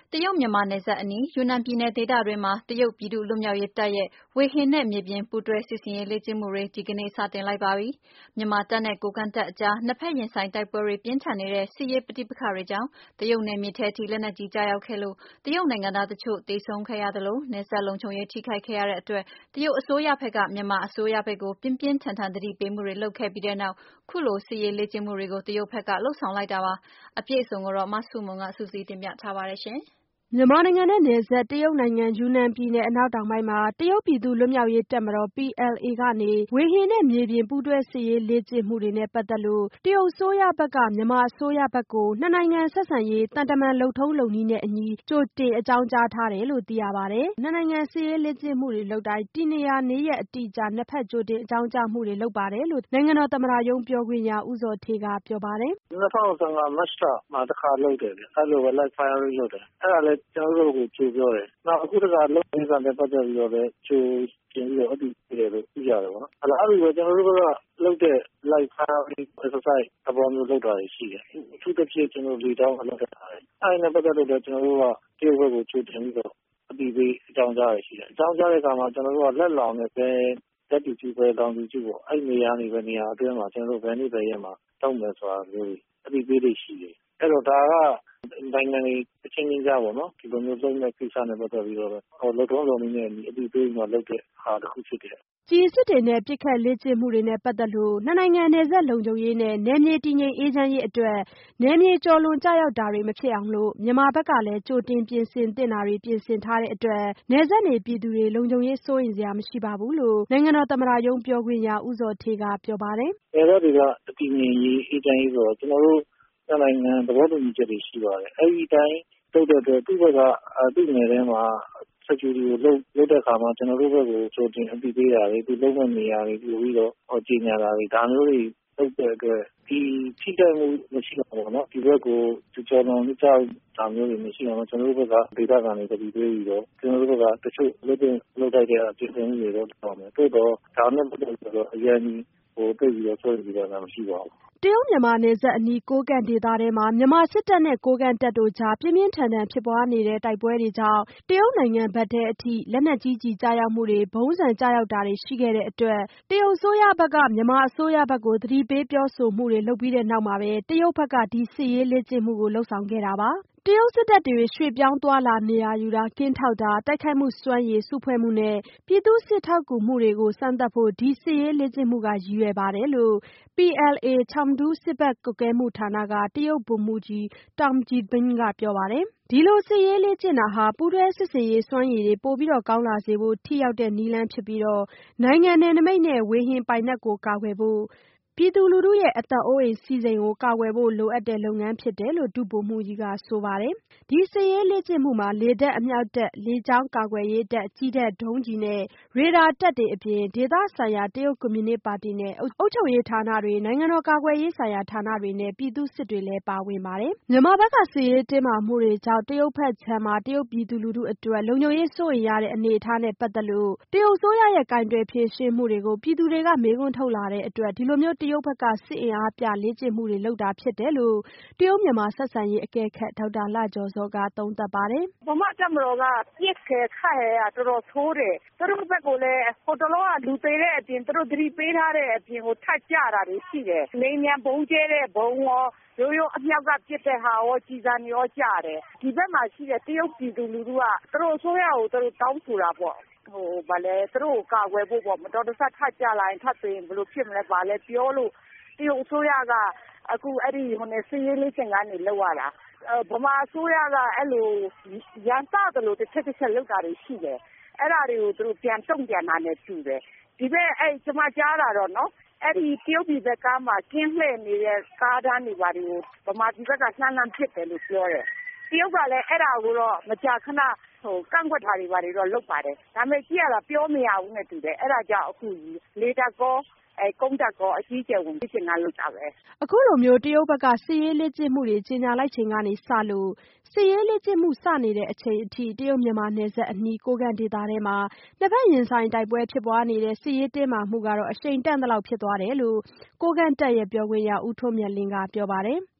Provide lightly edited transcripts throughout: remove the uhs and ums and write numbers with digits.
တရုတ်မြန်မာနယ်စပ်အနီး ယူနန်ပြည်နယ်ဒေသတွင်းမှာ တရုတ်ပြည်သူ့လွတ်မြောက်ရေးတပ်ရဲ့ ဝေဟင်နဲ့မြေပြင်ပူးတွဲစစ်ဆင်ရေးလေ့ကျင့်မှုတွေ ဒီကနေ့စတင်လိုက်ပါပြီ။ မြန်မာတပ်နဲ့ ကိုးကန့်တပ်အကြား နှစ်ဖက်ရင်ဆိုင်တိုက်ပွဲတွေပြင်းထန်နေတဲ့ စစ်ရေးပဋိပက္ခတွေကြောင့် တရုတ်နယ်မြေထဲထိ လက်နက်ကြီးကျရောက်ခဲ့လို့ တရုတ်နိုင်ငံသားတချို့သေဆုံးခဲ့ရသလို နယ်စပ်လုံခြုံရေးထိခိုက်ခဲ့ရတဲ့အတွက် တရုတ်အစိုးရဘက်က မြန်မာအစိုးရဘက်ကို ပြင်းပြင်းထန်ထန်သတိပေးမှုတွေလုပ်ခဲ့ပြီးတဲ့နောက် ခုလိုစစ်ရေးလေ့ကျင့်မှုတွေကို တရုတ်ဘက်ကလုပ်ဆောင်လိုက်တာပါ။ အပြည့်အစုံကို မဆုမွန် စုစည်းတင်ပြထားပါတယ်။မြန်မာနိုင်ငံနဲ့နယ်စပ် တရုတ်နိုင်ငံ ယူနန်ပြည်နယ်အနောက်တောင်ပိုင်းမှာ တရုတ်ပြည်သူ့လွတ်မြောက်ရေးတပ်မတော် PLA ကနေ ဝေဟင်နဲ့မြေပြင်ပူးတွဲစစ်ရေးလေ့ကျင့်မှုတွေနဲ့ပတ်သက်လို့ တရုတ်အစိုးရဘက်က မြန်မာအစိုးရဘက်ကို နှစ်နိုင်ငံဆက်ဆံရေး သံတမန်လုပ်ထုံးလုပ်နည်းနဲ့အညီ ကြိုတင်အကြောင်းကြားထားတယ်လို့သိရပါတယ်။ နှစ်နိုင်ငံစစ်ရေးလေ့ကျင့်မှုတွေလုပ်တိုင်း တည်နေရာနေ့ရက်အတိအကျ နှစ်ဖက်ကြိုတင်အကြောင်းကြားမှုတွေလုပ်ပါတယ်လို့ နိုင်ငံတော်သမ္မတရုံးပြောခွင့်ရ ဦးဇော်ဌေးကပြောပါတယ်။ 2015 မတ်လမှာတခါလုပ်တယ်ဗျ။ အဲ့လိုပဲ Live firing လုပ်တယ်။ အဲ့ဒါလည်းကျနော်တို့ကိုကြိုပြောတယ်။ နောက်အခုတခါလုပ်တဲ့ကိစ္စနဲ့ပတ်သက်ပြီးတော့လည်း ကြိုတင်ပြီးတော့အသိပေးတယ်လို့သိရတယ်ပေါ့နော်။ အလားတူပဲကျနော်တို့ဘက်ကလုပ်တဲ့ Live firing exercise သဘောမျိုးလုပ်တာတွေရှိတယ်။ အထူးသဖြင့်ကျနော်တို့လေကြောင်းကလုပ်တဲ့ဟာတွေ။ အဲ့ဒါနဲ့ပတ်သက်လို့လည်းကျနော်တို့ကတရုတ်ဘက်ကိုကြိုတင်ပြီးတော့အသိပေးအကြောင်းကြားတာရှိတယ်။ အကြောင်းကြားတဲ့အခါမှာကျနော်တို့ကလက်လောင်တဲ့ဘယ်တပ်တည်ပြုဘယ်လောင်တည်ပြုပေါ့အဲ့နေရာနေဘယ်နေရာအတွင်းမှာကျနော်တို့ဘယ်နေ့ဘယ်ရက်မှာလုပ်မယ်ဆိုတာမျိုးတွေအသိပေးလေ့ရှိတယ်။ အဲ့တော့ဒါကနိုင်ငံတွေအချင်းချင်းကြားပေါ့နော်ဒီလိုမျိုးလုပ်မယ့်ကိစ္စနဲ့ပတ်သက်ပြီးတော့လုပ်ထုံးလုပ်နည်းနဲ့အညီအသိပေးပြီးမှလုပ်တဲ့ဟာတခုဖြစ်တယ်။ကျည်အစစ်တွေနဲ့ပစ်ခတ်လေ့ကျင့်မှုတွေနဲ့ပတ်သက်လို့ နှစ်နိုင်ငံနယ်စပ်လုံခြုံရေးနဲ့ နယ်မြေတည်ငြိမ်အေးချမ်းရေးအတွက် နယ်မြေကျော်လွန်ကျရောက်တာတွေမဖြစ်အောင်လို့ မြန်မာဘက်ကလည်း ကြိုတင်ပြင်ဆင်သင့်တာတွေပြင်ဆင်ထားတဲ့အတွက် နယ်စပ်နေပြည်သူတွေ လုံခြုံရေးစိုးရိမ်စရာမရှိပါဘူးလို့ နိုင်ငံတော်သမ္မတရုံးပြောခွင့်ရ ဦးဇော်ဌေးကပြောပါတယ်။ နယ်စပ်ဒေသတည်ငြိမ်ရေးအေးချမ်းရေးဆိုတော့ကျနော်တို့နှစ်နိုင်ငံသဘောတူညီချက်တွေရှိပါတယ်။အဲ့ဒီအတိုင်းလုပ်တဲ့အတွက်သူ့ဘက်ကသူ့နယ်ထဲမှာ security ကိုလုပ်တဲ့အခါမှာကျနော်တို့ဘက်ကိုကြိုတင်အသိပေးတာတွေသူလုပ်မယ့်နေရာတွေပို့ပြီးတော့ကြေညာတာတွေဒါမျိုးတွေလုပ်တဲ့အတွက်ဒီထိခိုက်မှုမရှိအောင်ပေါ့နော်ဒီဘက်ကိုကျော်လွန်ကျရောက်တာမျိုးတွေမရှိအောင်ကျနော်တို့ဘက်ကဒေသခံတွေသတိပေးပြီးတော့ကျနော်တို့ဘက်ကတချို့လုပ်လိုက်တဲ့ပြင်ဆင်မှုတွေတော့လုပ်မယ်။သို့တော့ဒါနဲ့ပတ်သက်ပြီးတော့အရင်သိပြီးတော့စိုးရိမ်စရာမရှိပါဘူး။တရုတ်မြန်မာနယ်စပ်အနီး ကိုးကန့်ဒေသထဲမှာ မြန်မာစစ်တပ်နဲ့ကိုးကန့်တပ်တို့ကြား ပြင်းပြင်းထန်ထန်ဖြစ်ပွားနေတဲ့တိုက်ပွဲတွေကြောင့် တရုတ်နိုင်ငံဘက်ထဲအထိ လက်နက်ကြီးကျည်ကျရောက်မှုတွေ ဗုံးဆံကျရောက်တာတွေရှိခဲ့တဲ့အတွက် တရုတ်အစိုးရဘက်က မြန်မာအစိုးရဘက်ကို သတိပေးပြောဆိုမှုတွေလုပ်ပြီးတဲ့နောက်မှာပဲ တရုတ်ဘက်က ဒီစစ်ရေးလေ့ကျင့်မှုကိုလုပ်ဆောင်ခဲ့တာပါ။ တရုတ်စစ်တပ်တွေရွှေ့ပြောင်းသွားလာနေရာယူတာကင်းထောက်တာတိုက်ခိုက်မှုစွမ်းရည်စုဖွဲ့မှုနဲ့ ပြည်သူ့စစ်ထောက်ကူမှုတွေကိုစမ်းသပ်ဖို့ ဒီစစ်ရေးလေ့ကျင့်မှုကရည်ရွယ်ပါတယ်လို့ PLA ချောင်ဒူးစစ်ဘက်ကွပ်ကဲမှုဌာနက တရုတ်ဗိုလ်မှူးကြီး Tong Jibin ကပြောပါတယ်။ ဒီလိုစစ်ရေးလေ့ကျင့်တာဟာ ပူးတွဲစစ်ဆင်ရေးစွမ်းရည်တွေပိုပြီးကောင်းလာစေဖို့ ထိရောက်တဲ့နည်းလမ်းဖြစ်ပြီး နိုင်ငံနယ်နိမိတ်နဲ့ဝေဟင်ပိုင်နက်ကိုကာကွယ်ဖို့ ပြည်သူလူထုရဲ့အသက်အိုးအိမ်စည်းစိမ်ကိုကာကွယ်ဖို့လိုအပ်တဲ့လုပ်ငန်းဖြစ်တယ်လို့ ဒုဗိုလ်မှူးကြီးကဆိုပါတယ်။ ဒီစစ်ရေးလေ့ကျင့်မှုမှာ လေတပ်အမြောက်တပ်လေကြောင်းကာကွယ်ရေးတပ်ကြည်းတပ်ဒုံးကျည်နဲ့ ရေဒါတပ်တွေအပြင် ဒေသဆိုင်ရာတရုတ်ကွန်မြူနစ်ပါတီနဲ့ အုပ်ချုပ်ရေးဌာနတွေနိုင်ငံတော်ကာကွယ်ရေးဆိုင်ရာဌာနတွေနဲ့ ပြည်သူ့စစ်တွေလည်းပါဝင်ပါတယ်။ မြန်မာဘက်ကစစ်ရေးတင်းမာမှုတွေကြောင့် တရုတ်ဘက်ခြမ်းမှာ တရုတ်ပြည်သူလူထုအတွက် လုံခြုံရေးစိုးရိမ်ရတဲ့အနေအထားနဲ့ပတ်သက်လို့ တရုတ်အစိုးရရဲ့ကိုင်တွယ်ဖြေရှင်းမှုတွေကို ပြည်သူတွေကမေးခွန်းထုတ်လာတဲ့အတွက် ဒီလိုတရုတ်ဘက်ကစစ်အင်အားပြလေ့ကျင့်မှုတွေလုပ်တာဖြစ်တယ်လို့ တရုတ်မြန်မာဆက်ဆံရေးအကဲခတ်ဒေါက်တာလှကျော်ဇောကသုံးသပ်ပါတယ်။ ဗမာ့တပ်မတော်ကပစ်ခတ်ခတ်တယ်တော်တော်ဆိုးတယ်။သူတို့ဘက်ကိုလည်းဟိုတလောကလူသေတဲ့အပြင်သူတို့သတိပေးထားတဲ့အပြင်ထပ်ကြတာတွေရှိတယ်။လေယာဉ်ပျံဗုံးကျဲတဲ့ဗုံးရောရိုးအမြောက်ကပစ်တဲ့ဟာရောကျည်ဆံတွေရောကျတယ်။ဒီဘက်မှာရှိတဲ့တရုတ်ပြည်သူလူထုကသူတို့အစိုးရကိုသူတို့တောင်းဆိုတာပေါ့။သူတို့ကိုကာကွယ်ဖို့ပေါ့မတော်တဆထပ်ကြလာရင်ထပ်သေရင်ဘယ်လိုဖြစ်မလဲဘာလဲပြောလို့တရုတ်အစိုးရကအခုအဲ့ဒီစစ်ရေးလေ့ကျင့်ခန်းတွေလုပ်ရတာ။ဗမာအစိုးရကအဲ့လိုရန်စသလိုတစ်ချက်လုပ်တာတွေရှိတယ်။အဲ့ဒါတွေကိုသူတို့ပြန်တုံ့ပြန်တာနဲ့တူတယ်။ဒီဘက်ကျွန်မကြားတာတော့နော်အဲ့ဒီတရုတ်ပြည်ဘက်ကမှကင်းလှည့်နေတဲ့ကားတန်းတွေဘာတွေကိုဗမာပြည်ဘက်ကလှမ်းပစ်တယ်လို့ပြောတယ်။တရုတ်ကလည်းအဲ့ဒါကိုတော့မကြာခဏကန့်ကွက်တာတွေဘာတွေတော့လုပ်ပါတယ်။ဒါပေမဲ့ကြည့်ရတာပြောမရဘူးနဲ့တူတယ်။အဲ့ဒါကြောင့်အခုလေတပ်ကောကုန်းတပ်ကောအကြီးအကျယ်ဝင်လေ့ကျင့်ခန်းလုပ်တာပဲ။အခုလိုမျိုးတရုတ်ဘက်ကစစ်ရေးလေ့ကျင့်မှုတွေကြေညာလိုက်ချိန်ကစလို့ စစ်ရေးလေ့ကျင့်မှုစနေတဲ့အချိန်အထိ တရုတ်မြန်မာနယ်စပ်အနီး ကိုးကန့်ဒေသထဲမှာ နှစ်ဖက်ရင်ဆိုင်တိုက်ပွဲဖြစ်ပွားနေတဲ့ စစ်ရေးတင်းမာမှုအရှိန်တန့်သလောက်ဖြစ်သွားတယ်လို့ ကိုးကန့်တပ်ရဲ့ပြောခွင့်ရ ဦးထွန်းမြတ်လင်းကပြောပါတယ်။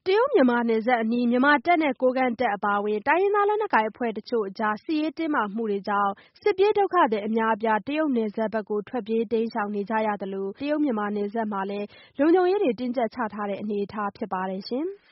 တရုတ်မြန်မာနယ်စပ်အနီးမြန်မာတပ်နဲ့ကိုးကန့်တပ်အပါအဝင်တိုင်းရင်းသားလက်နက်ကိုင်အဖွဲ့တချို့အကြားစစ်ရေးတင်းမာမှုတွေကြောင့်စစ်ပြေးဒုက္ခသည်အများအပြားတရုတ်နယ်စပ်ဘက်ကိုထွက်ပြေးတိမ်းရှောင်နေကြရသလိုတရုတ်မြန်မာနယ်စပ်မှာလည်းလုံခြုံရေးတွေတင်းကျပ်ချထားတဲ့အနေအထားဖြစ်ပါတယ်ရှင်။